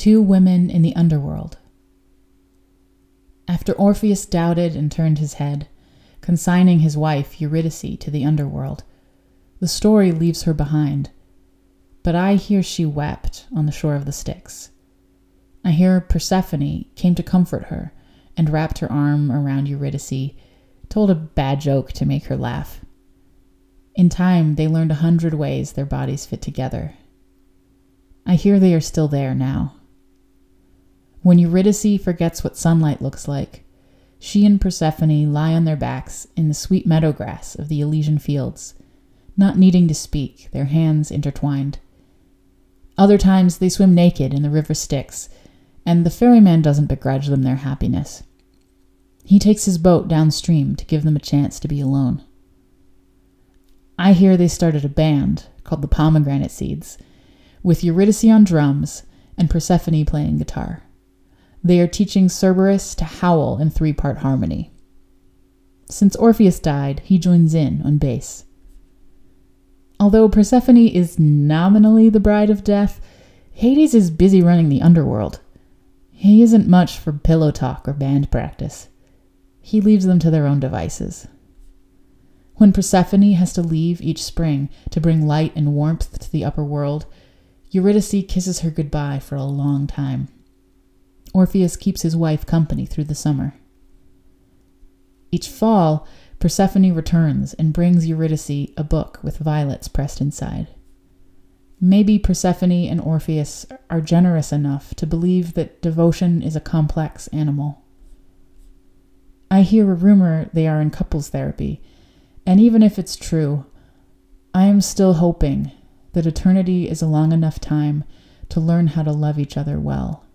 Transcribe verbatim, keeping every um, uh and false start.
Two women in the underworld. After Orpheus doubted and turned his head, consigning his wife Eurydice to the underworld, the story leaves her behind. But I hear she wept on the shore of the Styx. I hear Persephone came to comfort her and wrapped her arm around Eurydice, told a bad joke to make her laugh. In time, they learned a hundred ways their bodies fit together. I hear they are still there now. When Eurydice forgets what sunlight looks like, she and Persephone lie on their backs in the sweet meadow grass of the Elysian fields, not needing to speak, their hands intertwined. Other times they swim naked in the river Styx, and the ferryman doesn't begrudge them their happiness. He takes his boat downstream to give them a chance to be alone. I hear they started a band called the Pomegranate Seeds, with Eurydice on drums and Persephone playing guitar. They are teaching Cerberus to howl in three-part harmony. Since Orpheus died, he joins in on bass. Although Persephone is nominally the bride of death, Hades is busy running the underworld. He isn't much for pillow talk or band practice. He leaves them to their own devices. When Persephone has to leave each spring to bring light and warmth to the upper world, Eurydice kisses her goodbye for a long time. Orpheus keeps his wife company through the summer. Each fall, Persephone returns and brings Eurydice a book with violets pressed inside. Maybe Persephone and Orpheus are generous enough to believe that devotion is a complex animal. I hear a rumor they are in couples therapy, and even if it's true, I am still hoping that eternity is a long enough time to learn how to love each other well.